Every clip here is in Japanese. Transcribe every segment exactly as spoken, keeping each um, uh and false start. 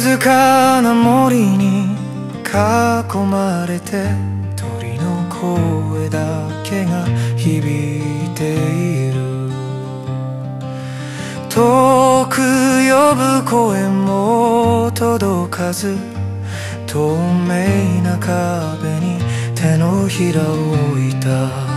静かな森に囲まれて鳥の声だけが響いている。遠く呼ぶ声も届かず、透明な壁に手のひらを置いた。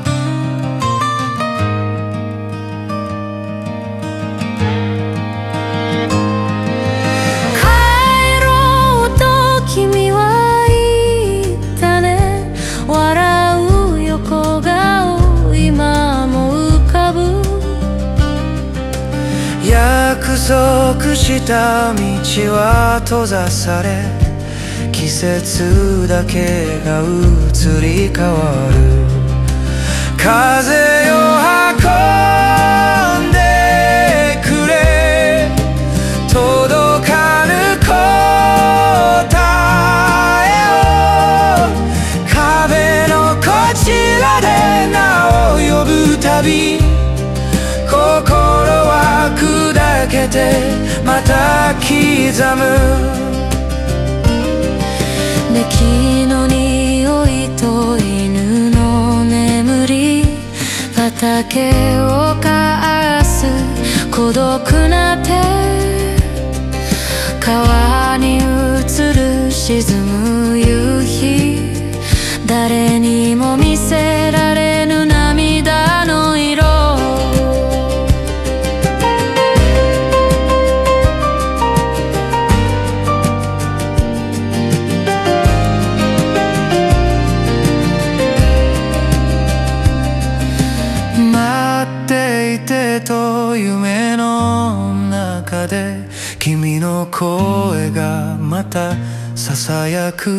約束した道は閉ざされ、季節だけが移り変わる。風を運んでくれ、届かぬ答えを。壁のこちらで名を呼ぶたび、心は砕けてまた刻む。 で木の匂いと犬の眠り、畑をかす孤独な手、川に映る沈む夕日、誰にも見せられぬ涙の色。 と夢の中で君の声がまたささやく。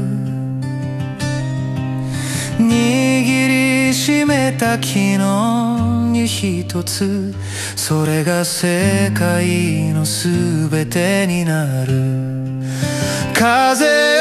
握りしめた昨日に一つ、それが世界のすべてになる。風